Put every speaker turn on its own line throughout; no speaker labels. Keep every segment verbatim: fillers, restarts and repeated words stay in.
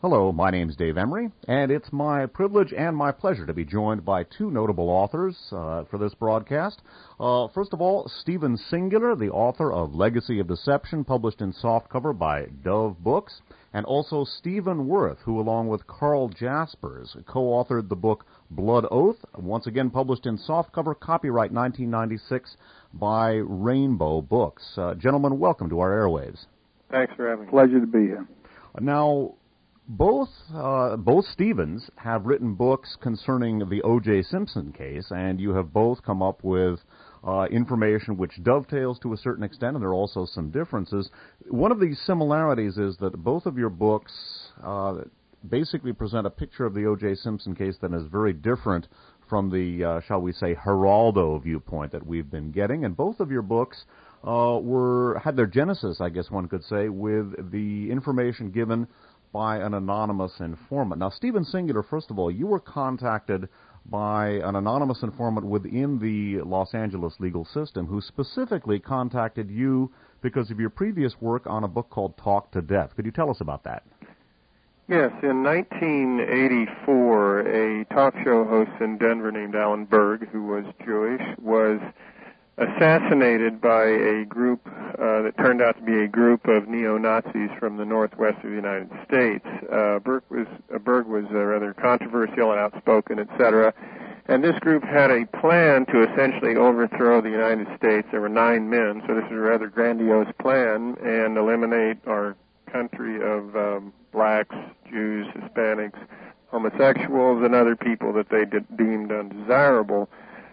Hello, my name's Dave Emery, and it's my privilege and my pleasure to be joined by two notable authors uh, for this broadcast. Uh, first of all, Stephen Singular, the author of Legacy of Deception, published in softcover by Dove Books, and also Stephen Worth, who, along with Carl Jaspers, co-authored the book Blood Oath, once again published in softcover, copyright nineteen ninety-six by Rainbow Books. Uh, gentlemen, welcome to our airwaves.
Thanks for having me.
Pleasure to be here.
Now, Both uh, both Stevens have written books concerning the O J. Simpson case, and you have both come up with uh, information which dovetails to a certain extent, and there are also some differences. One of the similarities is that both of your books uh, basically present a picture of the O J. Simpson case that is very different from the, uh, shall we say, Geraldo viewpoint that we've been getting, and both of your books uh, were had their genesis, I guess one could say, with the information given by an anonymous informant. Now, Stephen Singular, first of all, you were contacted by an anonymous informant within the Los Angeles legal system who specifically contacted you because of your previous work on a book called Talk to Death. Could you tell us about that?
Yes, in nineteen eighty-four, a talk show host in Denver named Alan Berg, who was Jewish, was assassinated by a group uh, that turned out to be a group of neo-Nazis from the northwest of the United States. Uh, Berg was, uh, Berg was uh, rather controversial and outspoken, et cetera, and this group had a plan to essentially overthrow the United States. There were nine men, so this was a rather grandiose plan, and eliminate our country of um, blacks, Jews, Hispanics, homosexuals, and other people that they de- deemed undesirable.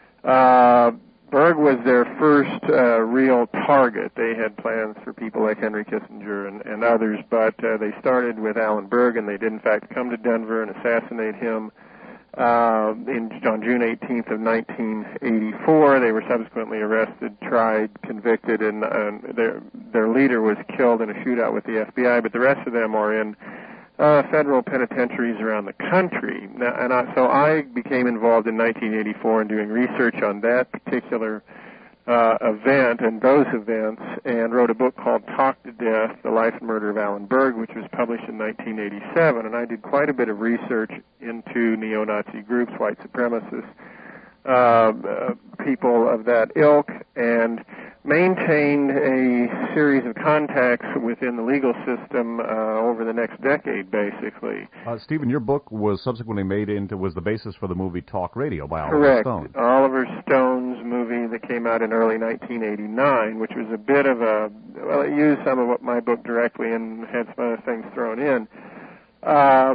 Uh, Berg was their first uh, real target. They had plans for people like Henry Kissinger and, and others, but uh, they started with Alan Berg, and they did, in fact, come to Denver and assassinate him uh, in, on June eighteenth of nineteen eighty-four. They were subsequently arrested, tried, convicted, and uh, their, their leader was killed in a shootout with the F B I, but the rest of them are in Uh, federal penitentiaries around the country. Now, and I, so I became involved in nineteen eighty-four in doing research on that particular uh, event and those events, and wrote a book called Talk to Death, The Life and Murder of Alan Berg, which was published in nineteen eighty-seven. And I did quite a bit of research into neo-Nazi groups, white supremacists, uh, uh, people of that ilk, and maintained a series of contacts within the legal system uh, over the next decade, basically.
Uh, Stephen, your book was subsequently made into, was the basis for the movie Talk Radio by Oliver
Correct.
Stone.
Oliver Stone's movie that came out in early nineteen eighty-nine, which was a bit of a, well, it used some of what my book directly and had some other things thrown in. Uh,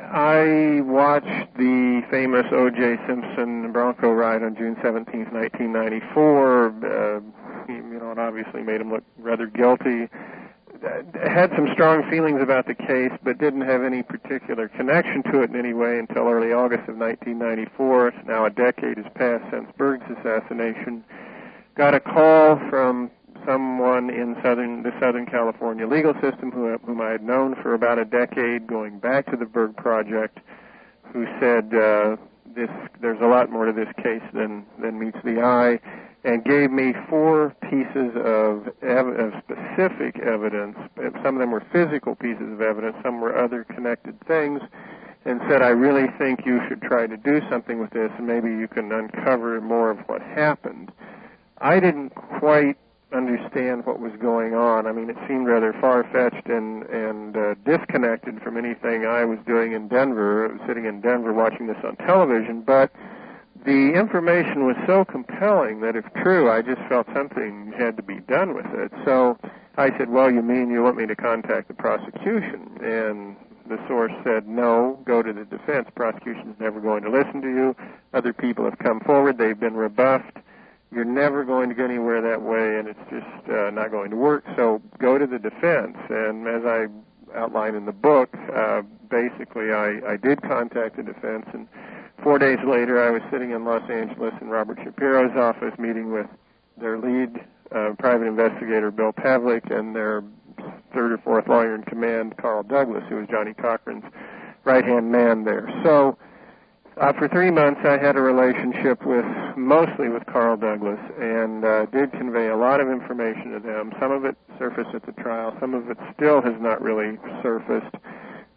I watched the famous O J. Simpson Bronco ride on June seventeenth, nineteen ninety-four. Uh, you know, it obviously made him look rather guilty. Had some strong feelings about the case, but didn't have any particular connection to it in any way until early August of nineteen ninety-four. Now a decade has passed since Berg's assassination. Got a call from someone in southern the Southern California legal system who, whom I had known for about a decade, going back to the Berg Project, who said uh, this there's a lot more to this case than, than meets the eye, and gave me four pieces of, ev- of specific evidence. Some of them were physical pieces of evidence, some were other connected things, and said, I really think you should try to do something with this, and maybe you can uncover more of what happened. I didn't quite understand what was going on. I mean, it seemed rather far-fetched and, and uh, disconnected from anything I was doing in Denver. I was sitting in Denver watching this on television, but the information was so compelling that if true, I just felt something had to be done with it. So I said, well, you mean you want me to contact the prosecution? And the source said, no, go to the defense. Prosecution's never going to listen to you. Other people have come forward. They've been rebuffed. You're never going to get anywhere that way, and it's just uh, not going to work. So go to the defense. And as I outline in the book, uh, basically I, I did contact the defense, and four days later I was sitting in Los Angeles in Robert Shapiro's office meeting with their lead uh, private investigator, Bill Pavlik, and their third or fourth lawyer in command, Carl Douglas, who was Johnny Cochran's right-hand man there. So uh, for three months I had a relationship with, mostly with Carl Douglas, and uh, did convey a lot of information to them. Some of it surfaced at the trial. Some of it still has not really surfaced.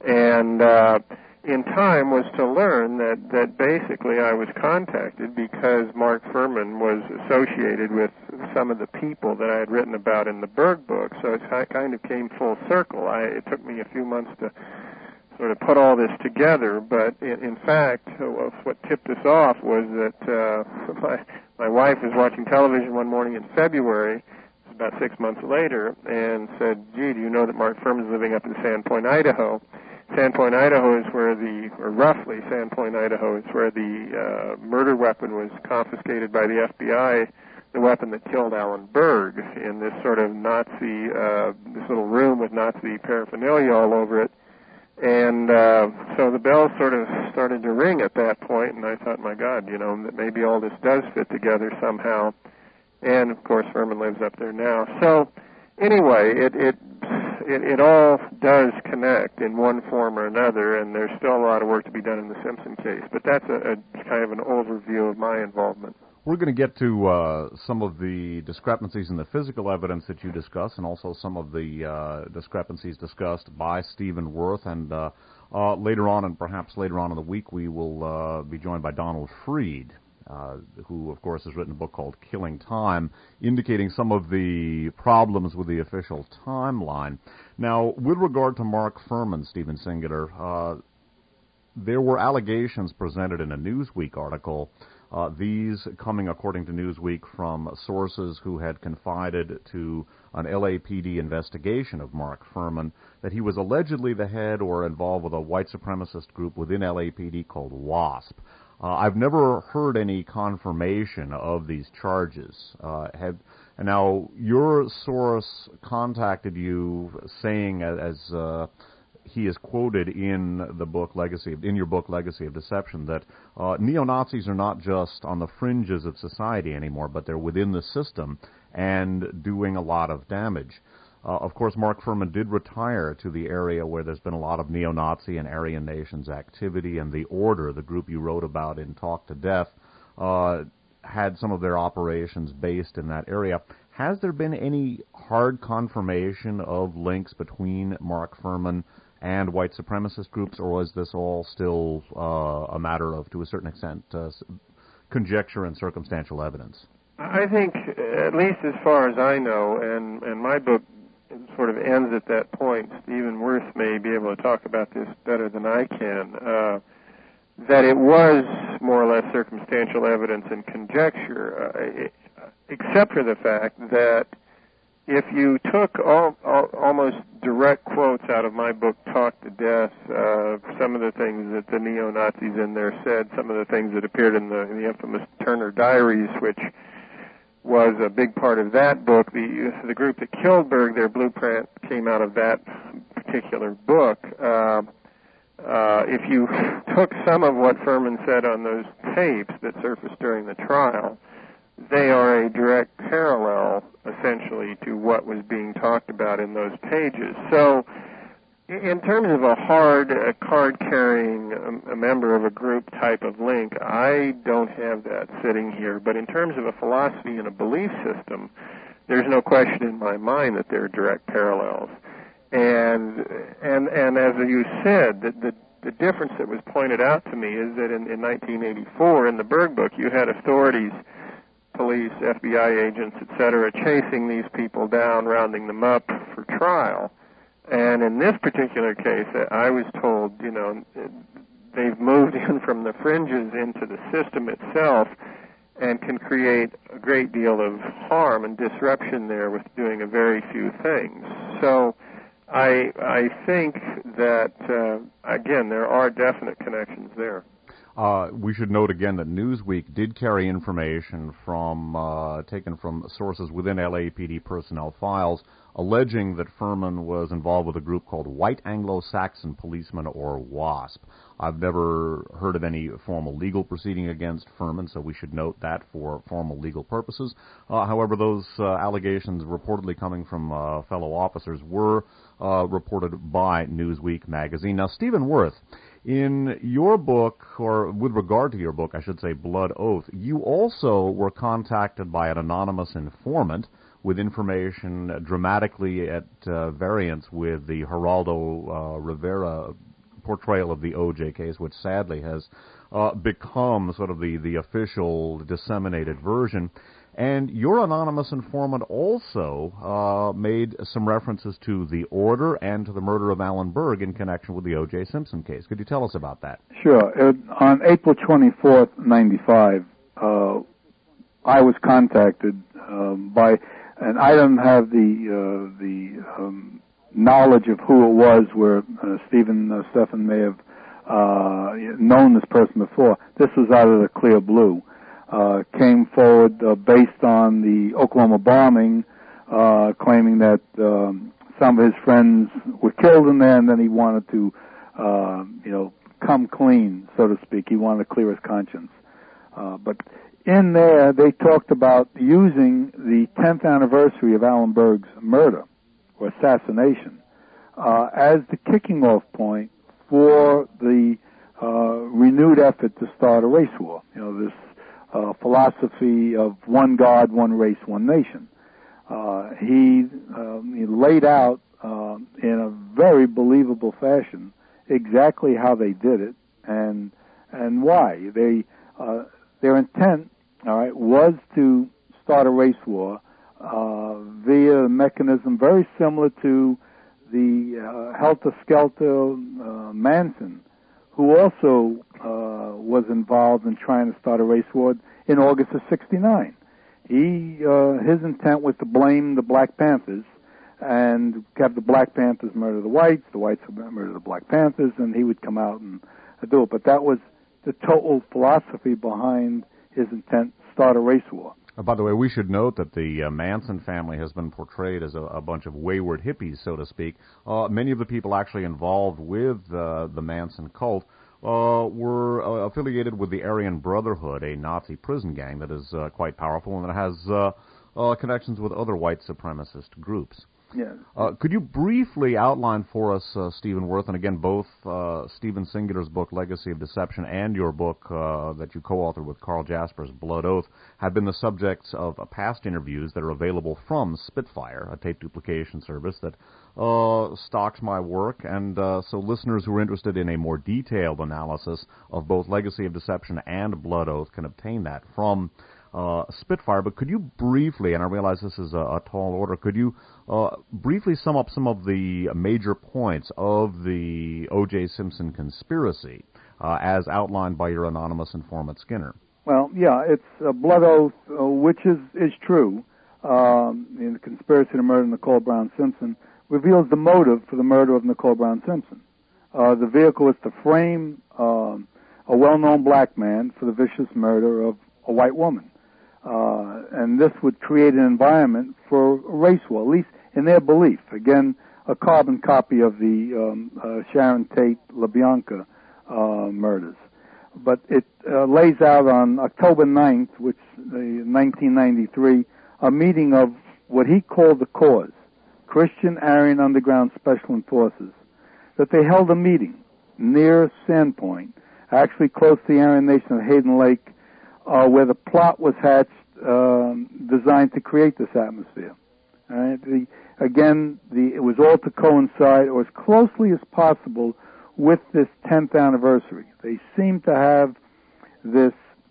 And uh, in time was to learn that, that basically I was contacted because Mark Fuhrman was associated with some of the people that I had written about in the Berg book, so it kind of came full circle. I, it took me a few months to sort of put all this together, but in, in fact, what tipped us off was that uh, my, my wife was watching television one morning in February, about six months later, and said, gee, do you know that Mark Fuhrman's living up in Sandpoint, Idaho? Sandpoint, Idaho is where the, or roughly Sandpoint, Idaho is where the uh, murder weapon was confiscated by the F B I, the weapon that killed Alan Berg, in this sort of Nazi, uh, this little room with Nazi paraphernalia all over it. And uh, so the bells sort of started to ring at that point, and I thought, my God, you know, that maybe all this does fit together somehow. And, of course, Fuhrman lives up there now. So, anyway, it, it it it all does connect in one form or another, and there's still a lot of work to be done in the Simpson case. But that's a, a kind of an overview of my involvement.
We're going to get to uh, some of the discrepancies in the physical evidence that you discuss, and also some of the uh, discrepancies discussed by Stephen Wirth. And uh, uh, later on, and perhaps later on in the week, we will uh, be joined by Donald Freed, uh, who, of course, has written a book called Killing Time, indicating some of the problems with the official timeline. Now, with regard to Mark Fuhrman, Stephen Singular, uh, there were allegations presented in a Newsweek article, Uh, these coming, according to Newsweek, from sources who had confided to an L A P D investigation of Mark Fuhrman, that he was allegedly the head or involved with a white supremacist group within L A P D called WASP. Uh, I've never heard any confirmation of these charges. Uh, have, and now, your source contacted you saying, as uh, he is quoted in the book Legacy, in your book Legacy of Deception, that uh, neo-Nazis are not just on the fringes of society anymore, but they're within the system and doing a lot of damage. Uh, of course, Mark Fuhrman did retire to the area where there's been a lot of neo-Nazi and Aryan Nations activity, and the Order, the group you wrote about in Talk to Death, uh, had some of their operations based in that area. Has there been any hard confirmation of links between Mark Fuhrman and white supremacist groups, or was this all still uh, a matter of, to a certain extent, uh, conjecture and circumstantial evidence?
I think, at least as far as I know, and, and my book sort of ends at that point, Stephen Wirth may be able to talk about this better than I can, uh, that it was more or less circumstantial evidence and conjecture, uh, it, except for the fact that if you took all, all, almost direct quotes out of my book, Talk to Death, uh, some of the things that the neo-Nazis in there said, some of the things that appeared in the, in the infamous Turner Diaries, which was a big part of that book. The, the group that killed Berg, their blueprint came out of that particular book. Uh, uh, if you took some of what Fuhrman said on those tapes that surfaced during the trial, they are a direct parallel, essentially, to what was being talked about in those pages. So, in terms of a hard uh, card-carrying um, a member of a group type of link, I don't have that sitting here. But in terms of a philosophy and a belief system, there's no question in my mind that there are direct parallels. And and and as you said, the, the the difference that was pointed out to me is that in, in nineteen eighty-four, in the Berg book, you had authorities, police, F B I agents, et cetera, chasing these people down, rounding them up for trial. And in this particular case, I was told, you know, they've moved in from the fringes into the system itself and can create a great deal of harm and disruption there with doing a very few things. So I I think that, uh, again, there are definite connections there.
Uh, we should note again that Newsweek did carry information from uh, taken from sources within L A P D personnel files alleging that Fuhrman was involved with a group called White Anglo-Saxon Policemen, or WASP. I've never heard of any formal legal proceeding against Fuhrman, so we should note that for formal legal purposes. Uh, however, those uh, allegations reportedly coming from uh, fellow officers were uh, reported by Newsweek magazine. Now, Stephen Wirth, in your book, or with regard to your book, I should say, Blood Oath, you also were contacted by an anonymous informant with information dramatically at uh, variance with the Geraldo uh, Rivera portrayal of the O J case, which sadly has uh, become sort of the, the official disseminated version. And your anonymous informant also uh, made some references to the order and to the murder of Alan Berg in connection with the O J Simpson case. Could you tell us about that?
Sure. It, on April twenty-fourth, ninety-five, uh, I was contacted um, by, and I don't have the uh, the um, knowledge of who it was where uh, Stephen uh, Stephan may have uh, known this person before. This was out of the clear blue. Uh, came forward uh, based on the Oklahoma bombing, uh, claiming that um, some of his friends were killed in there, and then he wanted to, uh, you know, come clean, so to speak. He wanted to clear his conscience. Uh, but in there, they talked about using the tenth anniversary of Alan Berg's murder or assassination uh, as the kicking off point for the uh, renewed effort to start a race war. You know, this Uh, philosophy of one God, one race, one nation. Uh, he, um, he laid out uh, in a very believable fashion exactly how they did it and and why. They uh, their intent, all right, was to start a race war uh, via a mechanism very similar to the uh, Helter Skelter uh, Manson, who also uh, was involved in trying to start a race war in August of sixty-nine. He, uh, his intent was to blame the Black Panthers and have the Black Panthers murder the whites, the whites would murder the Black Panthers, and he would come out and do it. But that was the total philosophy behind his intent to start a race war.
Uh, by the way, we should note that the uh, Manson family has been portrayed as a, a bunch of wayward hippies, so to speak. Uh, many of the people actually involved with uh, the Manson cult uh, were uh, affiliated with the Aryan Brotherhood, a Nazi prison gang that is uh, quite powerful and that has uh, uh, connections with other white supremacist groups.
Yes.
Uh, could you briefly outline for us, uh, Stephen Worth, and again, both uh, Stephen Singular's book, Legacy of Deception, and your book uh, that you co-authored with Carl Jaspers, Blood Oath, have been the subjects of uh, past interviews that are available from Spitfire, a tape duplication service that uh, stocks my work, and uh, so listeners who are interested in a more detailed analysis of both Legacy of Deception and Blood Oath can obtain that from Uh, Spitfire. But could you briefly, and I realize this is a, a tall order, could you uh, briefly sum up some of the major points of the O J Simpson conspiracy uh, as outlined by your anonymous informant Skinner?
Well, yeah, it's uh, Blood Oath, uh, which is, is true. Um, in the conspiracy to murder Nicole Brown Simpson reveals the motive for the murder of Nicole Brown Simpson. Uh, the vehicle is to frame um, a well-known black man for the vicious murder of a white woman. Uh, and this would create an environment for a race war, at least in their belief. Again, a carbon copy of the um, uh, Sharon Tate LaBianca uh, murders. But it uh, lays out on October ninth, which uh, nineteen ninety-three, a meeting of what he called the Cause, Christian Aryan Underground Special Forces, that they held a meeting near Sandpoint, actually close to the Aryan Nation of Hayden Lake, Uh, where the plot was hatched, um, designed to create this atmosphere. All right? The, again, the, it was all to coincide, or as closely as possible, with this tenth anniversary. They seem to have this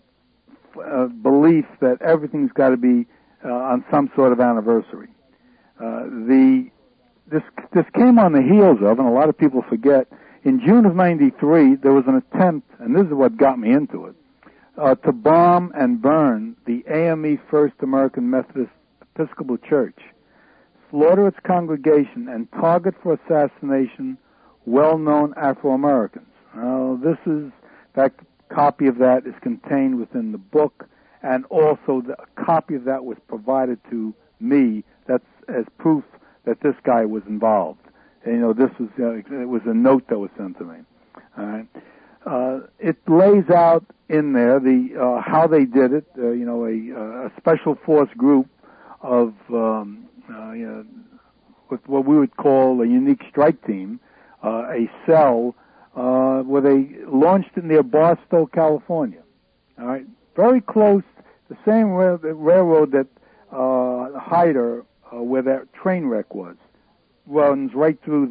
uh, belief that everything's got to be uh, on some sort of anniversary. Uh, the this this came on the heels of, and a lot of people forget, in June of ninety-three, there was an attempt, and this is what got me into it, Uh, to bomb and burn the A M E First American Methodist Episcopal Church, slaughter its congregation, and target for assassination well-known Afro-Americans. Uh, this is, in fact, a copy of that is contained within the book, and also the, a copy of that was provided to me. That's as proof that this guy was involved. And, you know, this was uh, it was a note that was sent to me. All right. Uh, it lays out in there the uh, how they did it. Uh, you know, a, a special force group of um, uh, you know, with what we would call a unique strike team, uh, a cell uh, where they launched it near Barstow, California. All right, very close, the same rail, the railroad that uh, Hyder, uh, where that train wreck was, runs right through that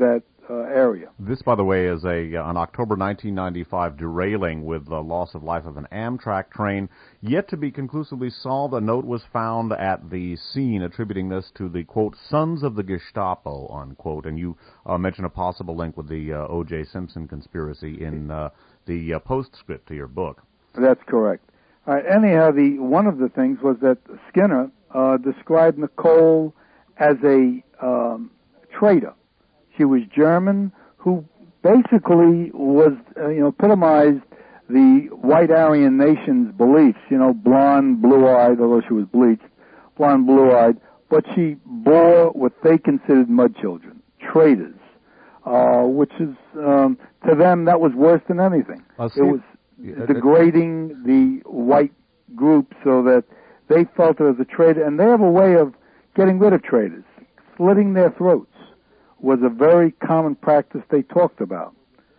uh, area.
This, by the way, is a uh, an October nineteen ninety-five derailing with the loss of life of an Amtrak train. Yet to be conclusively solved, a note was found at the scene attributing this to the, quote, sons of the Gestapo, unquote. And you uh, mentioned a possible link with the uh, O J Simpson conspiracy in uh, the uh, postscript to your book.
That's correct. All right, anyhow, the one of the things was that Skinner uh, described Nicole as a um, traitor. She was German, who basically was, uh, you know, epitomized the white Aryan nation's beliefs. You know, blonde, blue-eyed, although she was bleached, blonde, blue-eyed, but she bore what they considered mud children, traitors, uh, which is, um, to them, that was worse than anything.
Uh,
it was degrading the white group so that they felt it as a traitor, and they have a way of getting rid of traitors. Slitting their throats was a very common practice they talked about,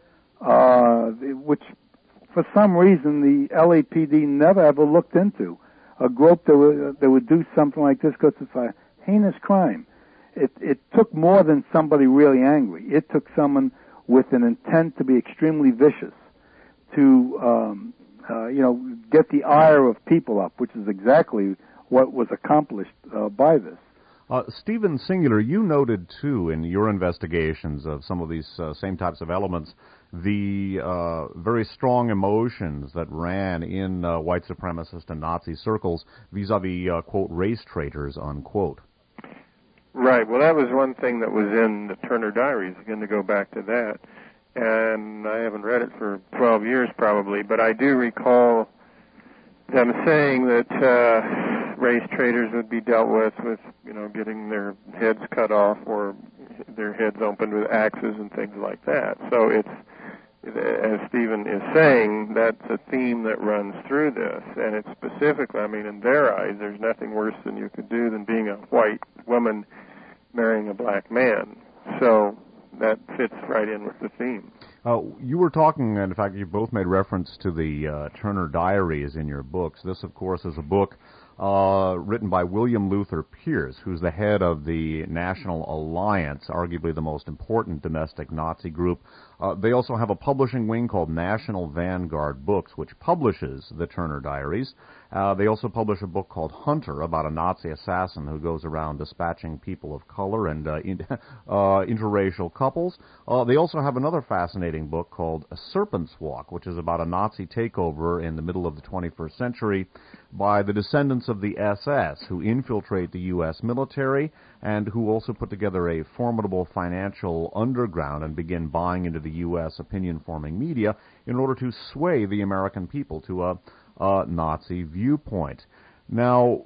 uh, which for some reason the L A P D never ever looked into. A group that would, that would do something like this because it's a heinous crime. It, it took more than somebody really angry. It took someone with an intent to be extremely vicious, to um, uh, you know, get the ire of people up, which is exactly what was accomplished uh, by this.
Uh, Stephen Singular, you noted, too, in your investigations of some of these uh, same types of elements, the uh, very strong emotions that ran in uh, white supremacist and Nazi circles vis-a-vis, uh, quote, race traitors, unquote.
Right. Well, that was one thing that was in the Turner Diaries, again, to go back to that. And I haven't read it for twelve years, probably, but I do recall them saying that uh, race traitors would be dealt with with, you know, getting their heads cut off or their heads opened with axes and things like that. So it's, as Stephen is saying, that's a theme that runs through this. And it's specifically, I mean, in their eyes, there's nothing worse than you could do than being a white woman marrying a black man. So that fits right in with the theme.
Uh, you were talking, and in fact, you both made reference to the uh, Turner Diaries in your books. This, of course, is a book uh, written by William Luther Pierce, who's the head of the National Alliance, arguably the most important domestic Nazi group. Uh, they also have a publishing wing called National Vanguard Books, which publishes the Turner Diaries. Uh, they also publish a book called Hunter, about a Nazi assassin who goes around dispatching people of color and uh, in, uh, interracial couples. Uh, they also have another fascinating book called A Serpent's Walk, which is about a Nazi takeover in the middle of the twenty-first century by the descendants of the S S, who infiltrate the U S military and who also put together a formidable financial underground and begin buying into the U S opinion-forming media in order to sway the American people to a Uh, Nazi viewpoint. Now,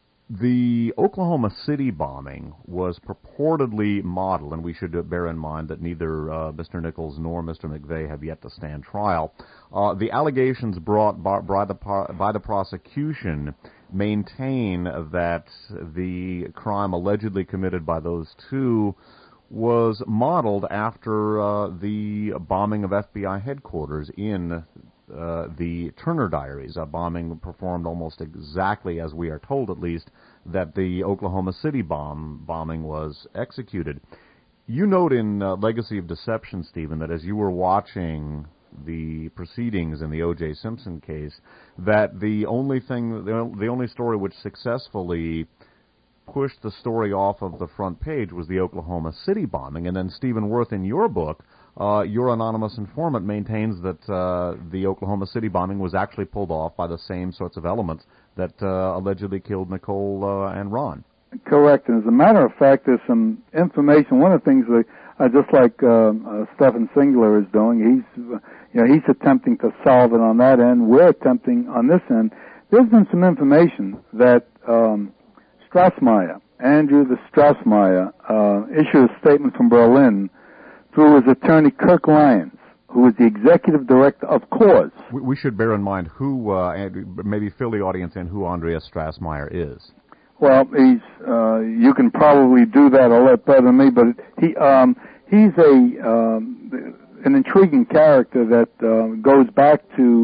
the Oklahoma City bombing was purportedly modeled, and we should bear in mind that neither uh, Mister Nichols nor Mister McVeigh have yet to stand trial. Uh, the allegations brought by, by, the, by the prosecution maintain that the crime allegedly committed by those two was modeled after uh, the bombing of F B I headquarters in Uh, the Turner Diaries, a bombing performed almost exactly as we are told, at least, that the Oklahoma City bomb bombing was executed. You note in uh, Legacy of Deception, Stephen, that as you were watching the proceedings in the O J Simpson case, that the only thing, the only story which successfully pushed the story off of the front page was the Oklahoma City bombing. And then Stephen Worth, in your book, Uh, your anonymous informant maintains that uh, the Oklahoma City bombing was actually pulled off by the same sorts of elements that uh, allegedly killed Nicole uh, and Ron.
Correct. And as a matter of fact, there's some information. One of the things that, uh, just like uh, uh, Stephen Singular is doing, he's, uh, you know, he's attempting to solve it on that end. We're attempting on this end. There's been some information that um, Strassmeyer, Andrew the Strassmeyer, uh, issued a statement from Berlin through his attorney Kirk Lyons, who is the executive director of Cause.
We, we should bear in mind who, uh, and maybe fill the audience in, who Andreas Strassmeyer is.
Well, he's, uh, you can probably do that a lot better than me, but he, um, he's a, um, an intriguing character that uh, goes back to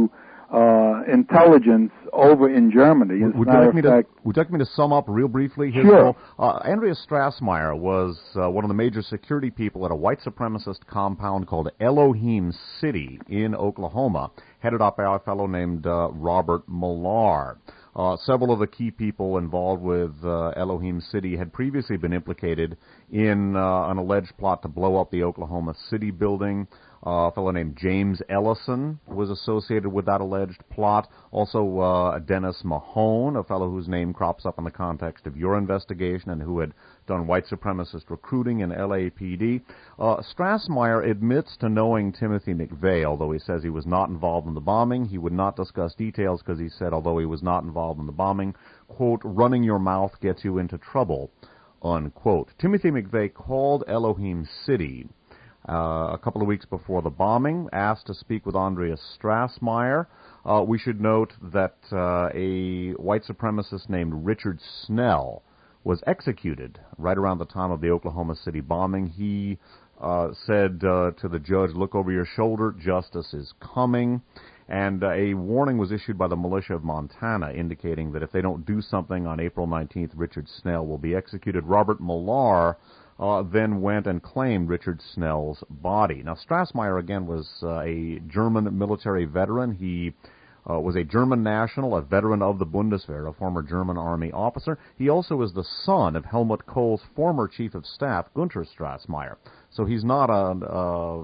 uh, intelligence over in Germany. As
would,
a
you
matter
like me
of
to,
fact,
would you like me to sum up real briefly? His
Sure.
role? Uh, Andreas Strassmeyer was uh, one of the major security people at a white supremacist compound called Elohim City in Oklahoma, headed up by a fellow named uh, Robert Millar. Uh, several of the key people involved with uh, Elohim City had previously been implicated in uh, an alleged plot to blow up the Oklahoma City building. Uh, a fellow named James Ellison was associated with that alleged plot. Also, uh, Dennis Mahone, a fellow whose name crops up in the context of your investigation and who had done white supremacist recruiting in L A P D. Uh, Strassmeyer admits to knowing Timothy McVeigh, although he says he was not involved in the bombing. He would not discuss details because he said, although he was not involved in the bombing, quote, running your mouth gets you into trouble, unquote. Timothy McVeigh called Elohim City Uh, a couple of weeks before the bombing, asked to speak with Andreas Strassmeyer. Uh, we should note that uh, a white supremacist named Richard Snell was executed right around the time of the Oklahoma City bombing. He uh, said uh, to the judge, look over your shoulder, justice is coming. And uh, a warning was issued by the militia of Montana indicating that if they don't do something on April nineteenth, Richard Snell will be executed. Robert Millar Uh, then went and claimed Richard Snell's body. Now, Strassmeyer, again, was uh, a German military veteran. He uh, was a German national, a veteran of the Bundeswehr, a former German army officer. He also is the son of Helmut Kohl's former chief of staff, Gunter Strassmeyer. So he's not a, a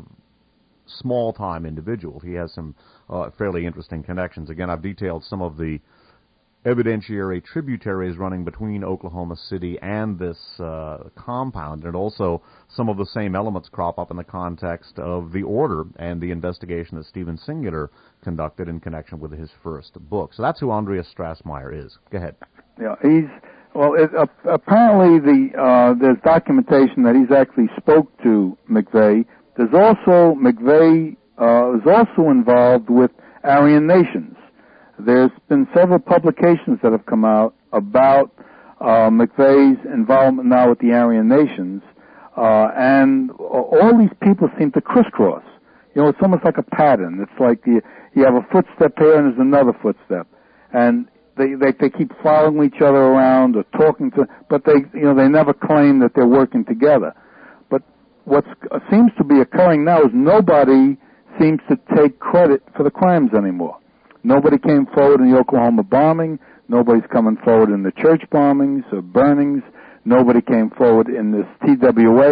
small-time individual. He has some uh, fairly interesting connections. Again, I've detailed some of the evidentiary tributaries running between Oklahoma City and this uh, compound, and also some of the same elements crop up in the context of the order and the investigation that Stephen Singular conducted in connection with his first book. So that's who Andreas Strassmeyer is. Go ahead.
Yeah, he's well. It, uh, apparently, the uh, there's documentation that he's actually spoke to McVeigh. There's also McVeigh uh, is also involved with Aryan Nations. There's been several publications that have come out about uh, McVeigh's involvement now with the Aryan Nations, uh, and all these people seem to crisscross. You know, it's almost like a pattern. It's like you, you have a footstep here and there's another footstep, and they, they they keep following each other around or talking to, but they you know they never claim that they're working together. But what seems to be occurring now is nobody seems to take credit for the crimes anymore. Nobody came forward in the Oklahoma bombing. Nobody's coming forward in the church bombings or burnings. Nobody came forward in this T W A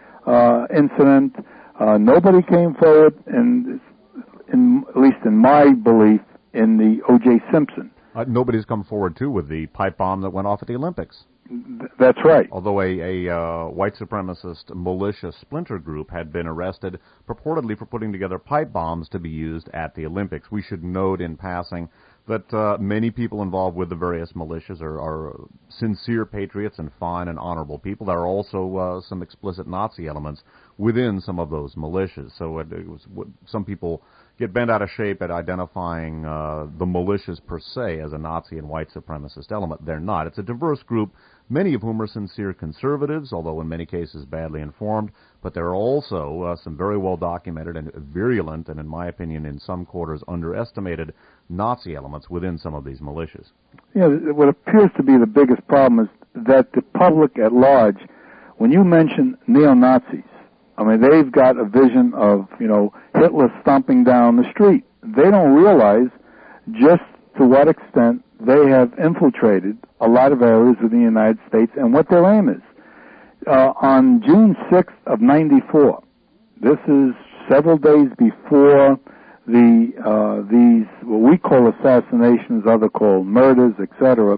uh, incident. Uh, nobody came forward, in, in, at least in my belief, in the O J Simpson.
Uh, nobody's come forward, too, with the pipe bomb that went off at the Olympics.
Th- that's right.
Although a, a uh, white supremacist militia splinter group had been arrested purportedly for putting together pipe bombs to be used at the Olympics. We should note in passing that uh, many people involved with the various militias are, are sincere patriots and fine and honorable people. There are also uh, some explicit Nazi elements within some of those militias. So it, it was some people get bent out of shape at identifying uh, the militias per se as a Nazi and white supremacist element. They're not. It's a diverse group, many of whom are sincere conservatives, although in many cases badly informed, but there are also uh, some very well-documented and virulent, and in my opinion, in some quarters, underestimated Nazi elements within some of these militias.
Yeah, what appears to be the biggest problem is that the public at large, when you mention neo-Nazis, I mean, they've got a vision of, you know, Hitler stomping down the street. They don't realize just to what extent they have infiltrated a lot of areas of the United States and what their aim is. Uh, on June sixth of ninety-four, this is several days before the uh, these what we call assassinations, others call murders, et cetera.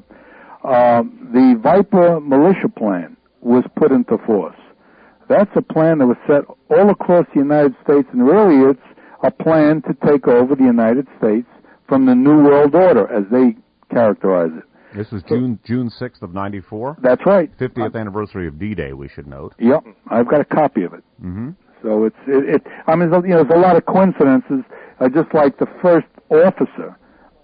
Uh, the Viper militia plan was put into force. That's a plan that was set all across the United States, and really it's a plan to take over the United States from the New World Order, as they characterize it.
This was June June sixth of ninety-four?
That's right.
fiftieth anniversary of D-Day, we should note.
Yep, I've got a copy of it.
Mm-hmm.
So it's, it, it, I mean, you know, there's a lot of coincidences, uh, just like the first officer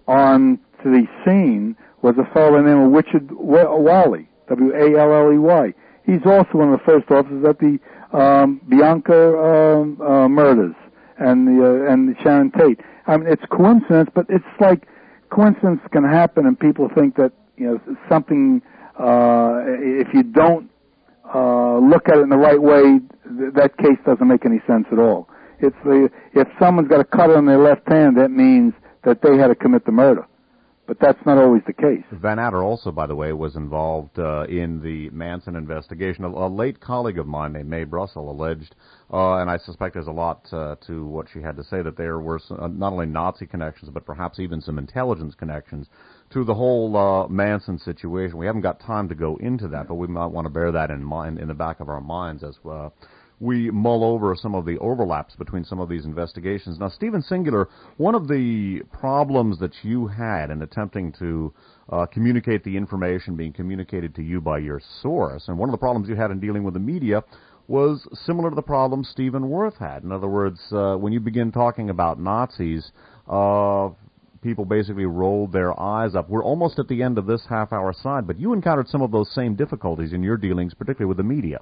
on to the scene was a fellow named Richard Walley, W A L L E Y. He's also one of the first officers at the um, Bianca um, uh, murders and the uh, and the Sharon Tate. I mean, it's coincidence, but it's like coincidence can happen, and people think that you know something. Uh, if you don't uh, look at it in the right way, th- that case doesn't make any sense at all. It's the if someone's got a cut on their left hand, that means that they had to commit the murder. But that's not always the case.
Van Adder also, by the way, was involved uh, in the Manson investigation. A, a late colleague of mine named Mae Brussel alleged, uh, and I suspect there's a lot uh, to what she had to say, that there were some, uh, not only Nazi connections, but perhaps even some intelligence connections to the whole uh, Manson situation. We haven't got time to go into that, but we might want to bear that in mind, in the back of our minds as well. We mull over some of the overlaps between some of these investigations. Now, Stephen Singular, one of the problems that you had in attempting to uh, communicate the information being communicated to you by your source, and one of the problems you had in dealing with the media was similar to the problem Stephen Worth had. In other words, uh, when you begin talking about Nazis, uh, people basically rolled their eyes up. We're almost at the end of this half-hour side, but you encountered some of those same difficulties in your dealings, particularly with the media.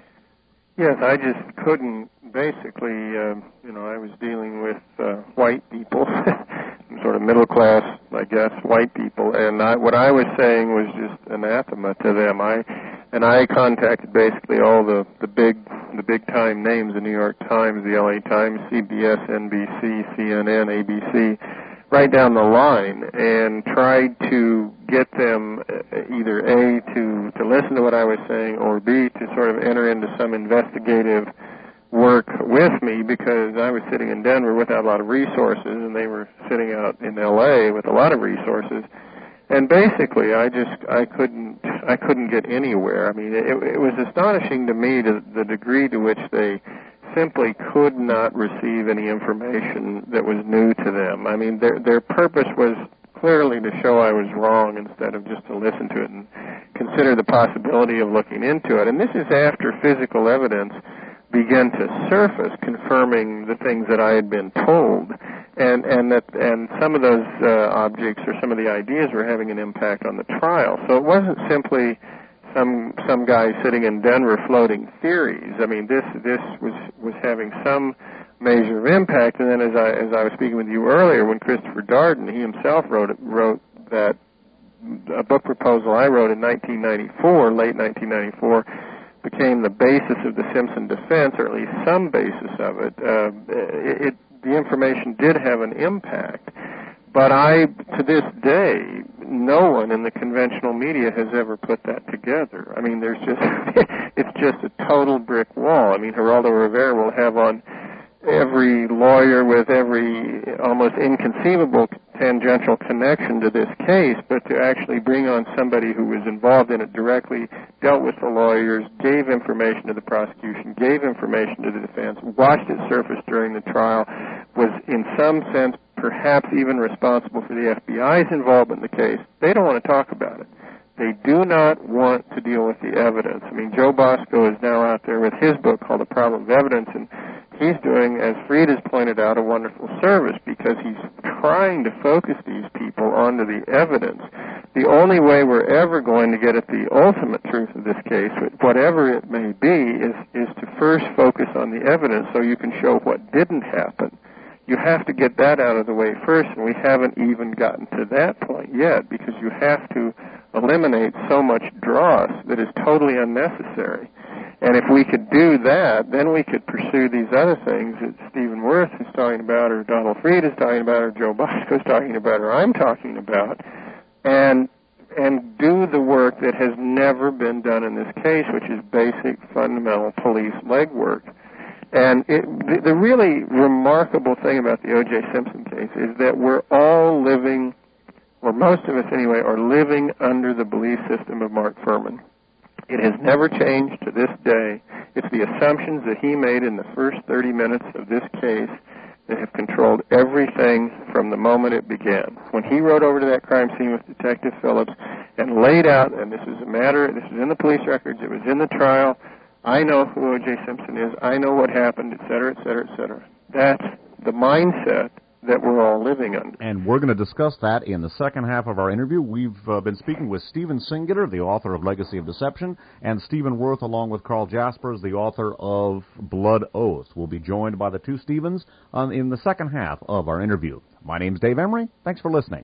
Yes, I just couldn't, basically, uh, you know, I was dealing with uh, white people, sort of middle-class, I guess, white people, and I, what I was saying was just anathema to them. I and I contacted basically all the, the big the big-time names, the New York Times, the L A Times, C B S, N B C, C N N, A B C, right down the line, and tried to get them either A, to, to listen to what I was saying, or B, to sort of enter into some investigative work with me, because I was sitting in Denver without a lot of resources, and they were sitting out in L A with a lot of resources. And basically, I just, I couldn't, I couldn't get anywhere. I mean, it, it was astonishing to me to the degree to which they simply could not receive any information that was new to them. I mean, their their purpose was clearly to show I was wrong instead of just to listen to it and consider the possibility of looking into it. And this is after physical evidence began to surface confirming the things that I had been told, and and that and some of those uh, objects or some of the ideas were having an impact on the trial. So it wasn't simply some some guy sitting in Denver floating theories. I mean, this this was was having some measure of impact. And then, as I as I was speaking with you earlier, when Christopher Darden, he himself wrote wrote that a book proposal I wrote in nineteen ninety-four, late nineteen ninety-four, became the basis of the Simpson defense, or at least some basis of it. Uh, it, it the information did have an impact. But I, to this day, no one in the conventional media has ever put that together. I mean, there's just, it's just a total brick wall. I mean, Geraldo Rivera will have on every lawyer with every almost inconceivable tangential connection to this case, but to actually bring on somebody who was involved in it directly, dealt with the lawyers, gave information to the prosecution, gave information to the defense, watched it surface during the trial, was in some sense perhaps even responsible for the F B I's involvement in the case. They don't want to talk about it. They do not want to deal with the evidence. I mean, Joe Bosco is now out there with his book called The Problem of Evidence, and he's doing, as Fried has pointed out, a wonderful service, because he's trying to focus these people onto the evidence. The only way we're ever going to get at the ultimate truth of this case, whatever it may be, is, is to first focus on the evidence so you can show what didn't happen. You have to get that out of the way first, and we haven't even gotten to that point yet, because you have to eliminate so much dross that is totally unnecessary. And if we could do that, then we could pursue these other things that Stephen Worth is talking about, or Donald Fried is talking about, or Joe Bosco is talking about, or I'm talking about, and and do the work that has never been done in this case, which is basic, fundamental police legwork. And it, the, the really remarkable thing about the O J Simpson case is that we're all living, or most of us anyway, are living under the belief system of Mark Fuhrman. It has never changed to this day. It's the assumptions that he made in the first thirty minutes of this case that have controlled everything from the moment it began. When he rode over to that crime scene with Detective Phillips and laid out, and this is a matter, this is in the police records, it was in the trial, I know who O J Simpson is, I know what happened, et cetera, et cetera, et cetera. That's the mindset that we're all living under.
And we're going to discuss that in the second half of our interview. We've uh, been speaking with Stephen Singular, the author of Legacy of Deception, and Stephen Worth, along with Carl Jaspers, the author of Blood Oath. We'll be joined by the two Stephens um, in the second half of our interview. My name's Dave Emery. Thanks for listening.